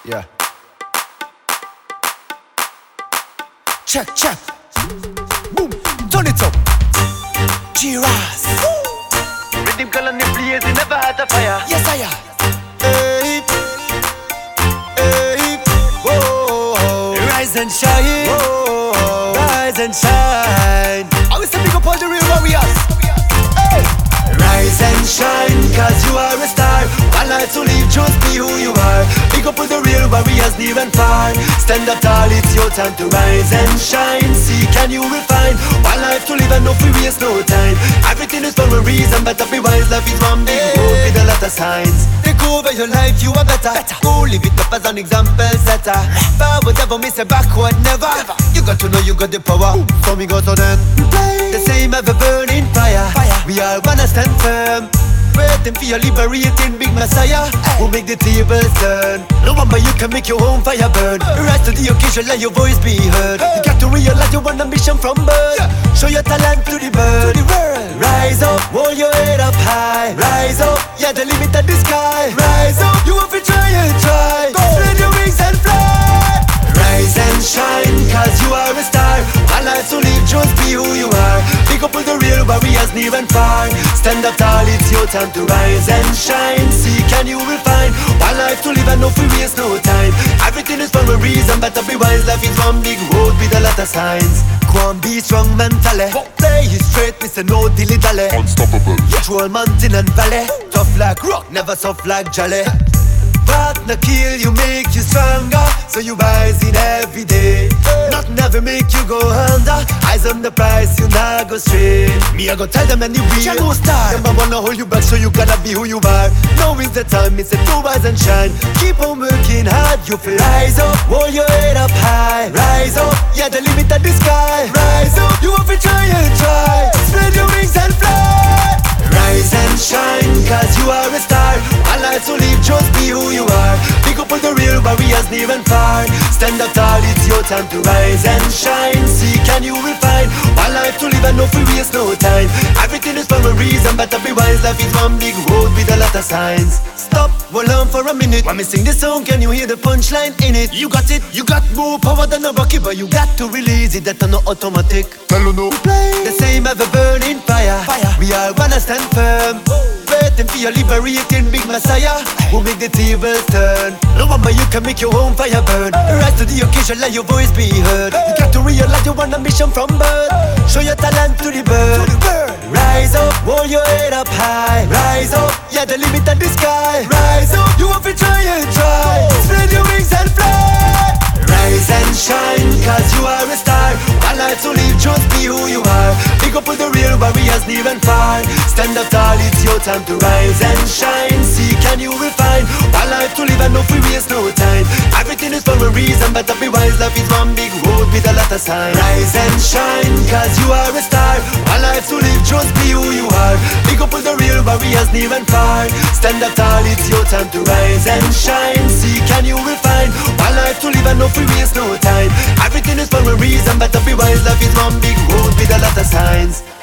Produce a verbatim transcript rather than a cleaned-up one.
Yeah. Check, check. Boom. Turn it up. G-Raz. Rhythm colony plays, he never had a fire. Yes, I am. Hey. Hey. Whoa. Rise and shine. Whoa. Rise and shine. I will say big up all the real warriors. Hey. Rise and shine, cause you are a star. One life to live, just be who you are. Big up with the real warriors near and far. Stand up tall, it's your time to rise and shine. See, can you refine? One life to live and no free waste, no time. Everything is for a reason, better be wise. Life is one big road with a lot of signs. Take over your life, you are better, better. Go live it up as an example setter. Forward never miss a backward, never. never. You got to know you got the power. So me go to then play. The same ever burning fire. fire. We are gonna stand firm, waiting for your liberating big messiah, hey, who make the tables turn. No one but you can make your own fire burn. Rise to the occasion, let your voice be heard. You got to realize you want a mission from birth. Show your talent to the bird. To the world. Rise up, hold your head up high. Rise up, yeah, the limit of the sky. Rise up, you have to try and try. Go. Spread your wings and fly. Rise and shine, cause you are a star. One life to live, just be who you are. Pick up with the real warriors near and far. Stand up tall, it's your time to rise and shine. See, can you refine? One life to live and no free waste, no time. Everything is for a reason, better be wise. Life is one big road with a lot of signs. Go and be strong mentally. Play it straight, mister no dilly-dally. Unstoppable. Control mountain and valley. Tough like rock, never soft like jelly. Partner kill you, make you stronger. So you rise in every day. Nothing ever make you go under. Eyes on the prize, you not go straight. Me I go tell them anyway. You no star. Them I wanna hold you back, so you gotta be who you are. Now is the time, it's a to rise and shine. Keep on working hard, you feel rise up. Hold your head up high. Rise up, yeah, the limit of the sky. Rise up, you have to try and try. Spread your wings and fly. Rise and shine, cause you are a star. One life to live, just be who you are. Pick up all the real warriors near and far. Stand up tall, it's your time to rise and shine. See, can you refine? One life to live and no free waste, no time. Everything is for a reason, better be wise. Life is one big road with a lot of signs. Stop, hold on for a minute. When me sing this song, can you hear the punchline in it? You got it, you got more power than a bucket, but you got to release it, that's not automatic. Tell you no. Play the same ever burning fire. fire. We are gonna stand firm, waiting for your liberating big messiah, who make the tables turn. No one but you can make your own fire burn. Rise to the occasion, let your voice be heard. You got to realize you want a mission from birth. Show your talent to the bird. Rise up, hold your head up high. Rise up, yeah, the limit of the sky. Rise up, you have to try and try. Spread your wings and fly. Rise and shine, cause you are a star. One life to live, just be who you are. Pick up with the real warriors near and far. Stand up tall, it's your time to rise and shine. See, can you refine? One life to live and no free waste, no time. Everything is for a reason, better be wise. Life is one big road with a lot of signs. Rise and shine, cause you are a star. One life to live, just be who you are. Pick up with the real warriors near and far. Stand up tall, it's your time to rise and shine. See, can you refine? One life to live and no free waste, no time. Everything is for a reason, better be wise. Life is one big road with a lot of signs.